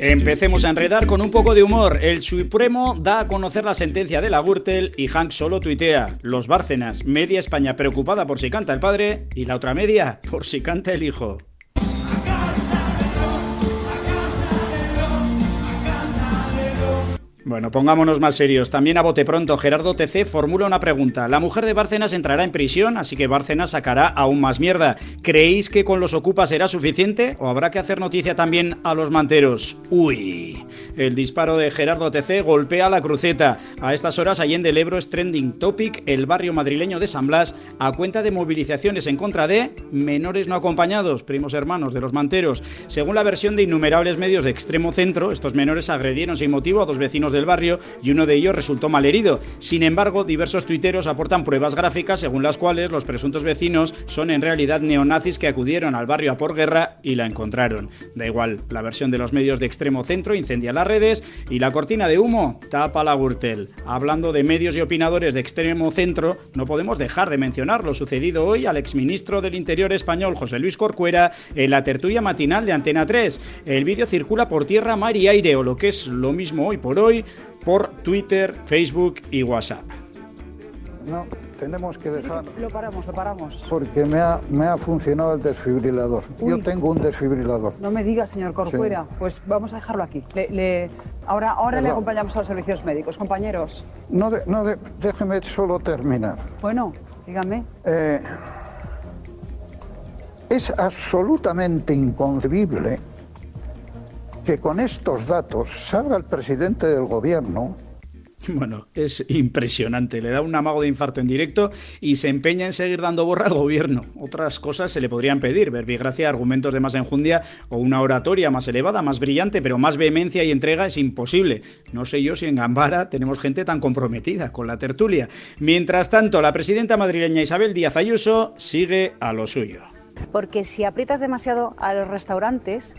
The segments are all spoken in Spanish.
Empecemos a enredar con un poco de humor. El Supremo da a conocer la sentencia de la Gürtel y Hank solo tuitea. Los Bárcenas, media España preocupada por si canta el padre y la otra media por si canta el hijo. Bueno, pongámonos más serios. También a bote pronto, Gerardo TC formula una pregunta. La mujer de Bárcenas entrará en prisión, así que Bárcenas sacará aún más mierda. ¿Creéis que con los ocupas será suficiente o habrá que hacer noticia también a los manteros? Uy, el disparo de Gerardo TC golpea la cruceta. A estas horas, Allende el Ebro es trending topic el barrio madrileño de San Blas a cuenta de movilizaciones en contra de menores no acompañados, primos hermanos de los manteros. Según la versión de innumerables medios de extremo centro, estos menores agredieron sin motivo a dos vecinos del barrio y uno de ellos resultó malherido. Sin embargo, diversos tuiteros aportan pruebas gráficas según las cuales los presuntos vecinos son en realidad neonazis que acudieron al barrio a por guerra y la encontraron. Da igual, la versión de los medios de extremo centro incendia las redes y la cortina de humo tapa la Gürtel. Hablando de medios y opinadores de extremo centro, no podemos dejar de mencionar lo sucedido hoy al exministro del Interior español José Luis Corcuera en la tertulia matinal de Antena 3. El vídeo circula por tierra, mar y aire, o lo que es lo mismo hoy por hoy, por Twitter, Facebook y WhatsApp. No, tenemos que dejar... Lo paramos. Porque me ha funcionado el desfibrilador. Uy. Yo tengo un desfibrilador. No me digas, señor Corcuera. Sí. Pues vamos a dejarlo aquí. Ahora le acompañamos a los servicios médicos. Compañeros. Déjeme solo terminar. Bueno, dígame. Es absolutamente inconcebible que con estos datos salga el presidente del gobierno. Bueno, es impresionante, le da un amago de infarto en directo y se empeña en seguir dando borra al gobierno. Otras cosas se le podrían pedir, verbigracia, argumentos de más enjundia o una oratoria más elevada, más brillante, pero más vehemencia y entrega es imposible. No sé yo si en Gambara tenemos gente tan comprometida con la tertulia. Mientras tanto, la presidenta madrileña Isabel Díaz Ayuso sigue a lo suyo. Porque si aprietas demasiado a los restaurantes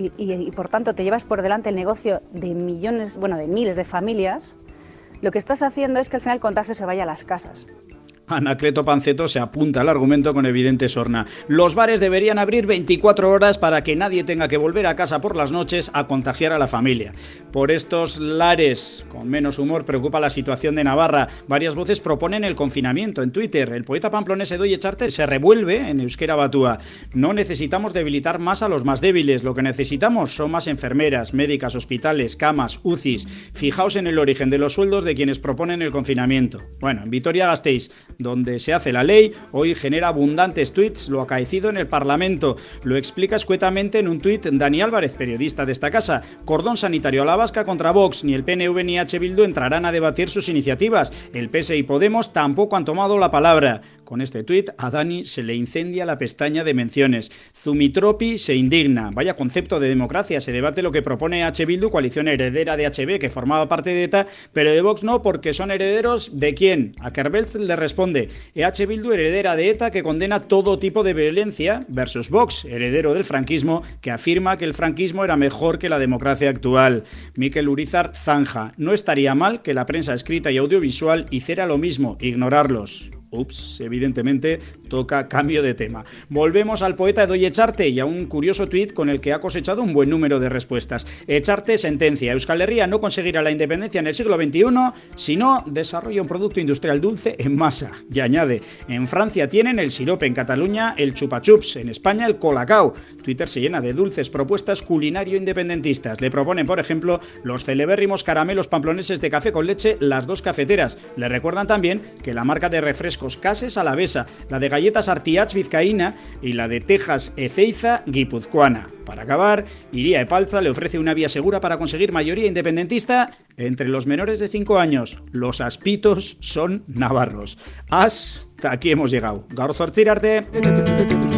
y por tanto te llevas por delante el negocio de millones, de miles de familias, lo que estás haciendo es que al final el contagio se vaya a las casas. Anacleto Panceto se apunta al argumento con evidente sorna. Los bares deberían abrir 24 horas para que nadie tenga que volver a casa por las noches a contagiar a la familia. Por estos lares, con menos humor, preocupa la situación de Navarra. Varias voces proponen el confinamiento. En Twitter, el poeta pamplonés Edoy Echarte se revuelve en euskera batúa. No necesitamos debilitar más a los más débiles. Lo que necesitamos son más enfermeras, médicas, hospitales, camas, UCIs. Fijaos en el origen de los sueldos de quienes proponen el confinamiento. Bueno, en Vitoria-Gasteiz, donde se hace la ley, hoy genera abundantes tuits lo acaecido en el Parlamento. Lo explica escuetamente en un tuit Dani Álvarez, periodista de esta casa. Cordón sanitario a la vasca contra Vox. Ni el PNV ni H. Bildu entrarán a debatir sus iniciativas. El PS y Podemos tampoco han tomado la palabra. Con este tuit a Dani se le incendia la pestaña de menciones. Zumitropi se indigna. Vaya concepto de democracia. Se debate lo que propone H. Bildu, coalición heredera de HB, que formaba parte de ETA, pero de Vox no, porque son herederos ¿de quién? A Kerbelz le responde: EH Bildu, heredera de ETA, que condena todo tipo de violencia, versus Vox, heredero del franquismo, que afirma que el franquismo era mejor que la democracia actual. Mikel Urizar zanja: no estaría mal que la prensa escrita y audiovisual hiciera lo mismo, ignorarlos. Ups, evidentemente toca cambio de tema. Volvemos al poeta Edoy Echarte y a un curioso tuit con el que ha cosechado un buen número de respuestas. Echarte sentencia: Euskal Herria no conseguirá la independencia en el siglo XXI si no desarrolla un producto industrial dulce en masa. Y añade: en Francia tienen el sirope, en Cataluña el chupa chups, en España el colacao. Twitter se llena de dulces propuestas culinario-independentistas. Le proponen, por ejemplo, los celebérrimos caramelos pamploneses de café con leche Las Dos Cafeteras. Le recuerdan también que la marca de refrescos Cases Alavesa, la de galletas Artiach vizcaína y la de Texas Ezeiza guipuzcoana. Para acabar, Iria Epalza le ofrece una vía segura para conseguir mayoría independentista entre los menores de 5 años. Los aspitos son navarros. Hasta aquí hemos llegado. Gaur zortzir arte.